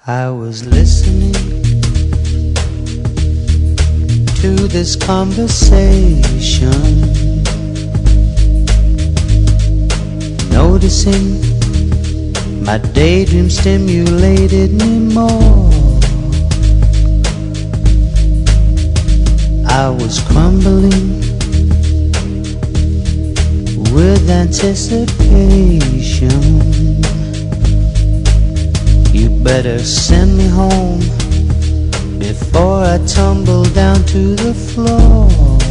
I was listening to this conversation, noticing my daydream stimulated me more. I was crumbling with anticipation. You better send me home before I tumble down to the floor.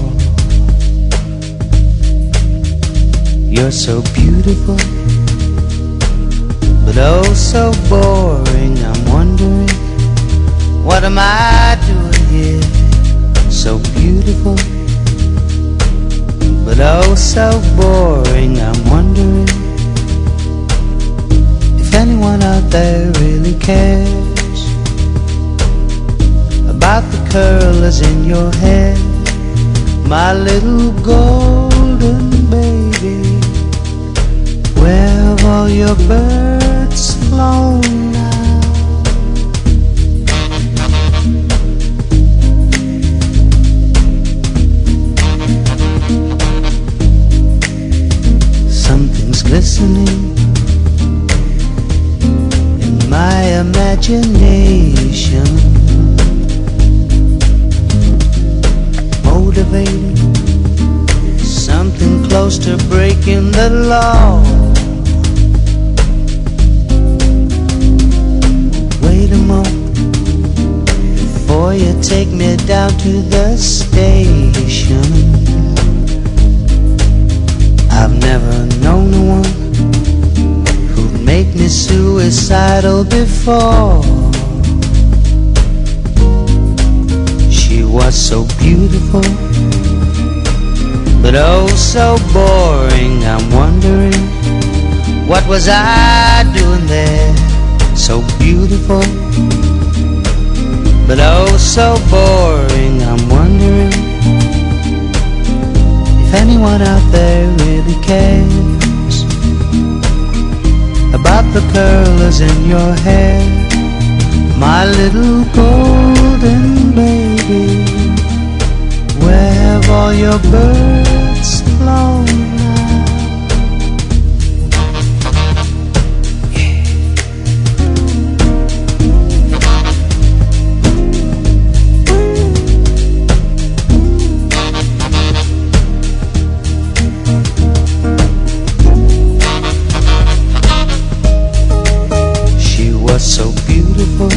You're so beautiful, but oh so boring. I'm wondering, what am I doing here? So beautiful, but oh so boring. I'm wondering if anyone out there really cares about the curlers in your hair, my little golden baby. Where have all your birds flown now? Something's glistening in my imagination, motivating something close to breaking the law. Wait a moment before you take me down to the station. I've never known a one who'd make me suicidal before. She was so beautiful, but oh so boring. I'm wondering, what was I doing there? So beautiful, but oh so boring. I'm wondering if anyone out there really cares about the curlers in your hair, my little golden baby. Where have all your birds flown now? She was so beautiful,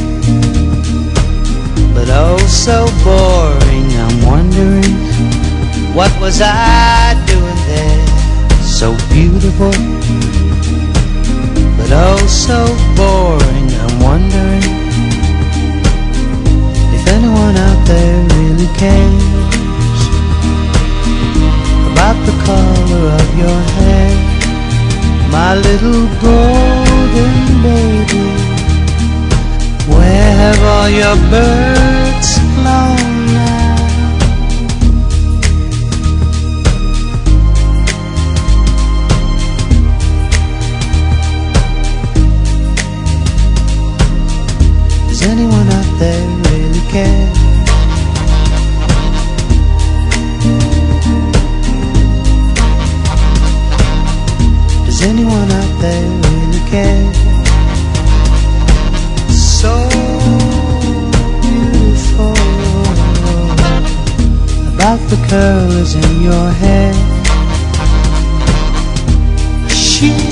but oh so boring. I'm wondering, what was I doing there? So beautiful, but oh so boring. I'm wondering if anyone out there really cares about the color of your hair, my little golden baby. Where have all your birds flown now? Does anyone out there really care? Does anyone out there really care? So beautiful, about the curlers in your hair. She